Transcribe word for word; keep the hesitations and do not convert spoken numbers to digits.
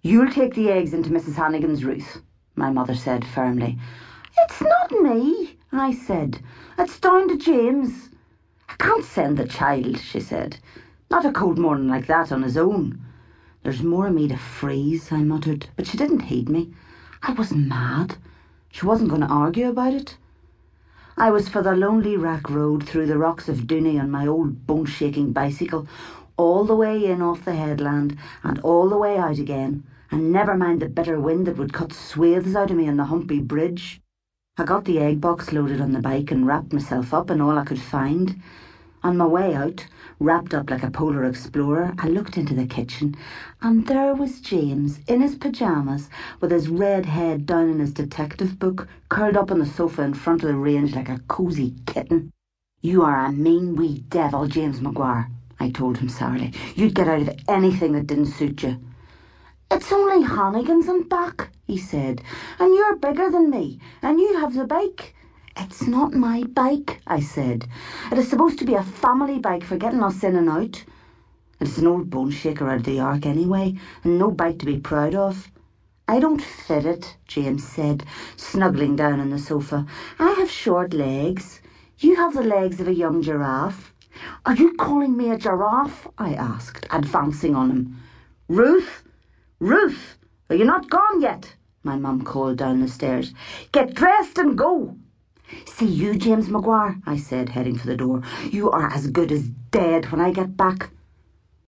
"You'll take the eggs into Missus Hannigan's, Ruth," my mother said firmly. "It's not me," I said. "It's down to James." "I can't send the child," she said. "Not a cold morning like that on his own." "There's more of me to freeze," I muttered, but she didn't heed me. I was mad. She wasn't going to argue about it. I was for the lonely rack road through the rocks of Dooney on my old bone-shaking bicycle, all the way in off the headland and all the way out again, and never mind the bitter wind that would cut swathes out of me on the humpy bridge. I got the egg box loaded on the bike and wrapped myself up in all I could find. On my way out, wrapped up like a polar explorer, I looked into the kitchen, and there was James in his pyjamas with his red head down in his detective book, curled up on the sofa in front of the range like a cosy kitten. "You are a mean wee devil, James Maguire," I told him sourly. "You'd get out of anything that didn't suit you." "It's only Hannigan's and back," he said, "and you're bigger than me, and you have the bike." "It's not my bike," I said. "It is supposed to be a family bike for getting us in and out. It's an old bone shaker out of the ark anyway, and no bike to be proud of." "I don't fit it," James said, snuggling down on the sofa. "I have short legs. You have the legs of a young giraffe." "Are you calling me a giraffe?" I asked, advancing on him. "Ruth! Ruth! Are you not gone yet?" my mum called down the stairs. "Get dressed and go." "See you, James Maguire," I said, heading for the door. "You are as good as dead when I get back."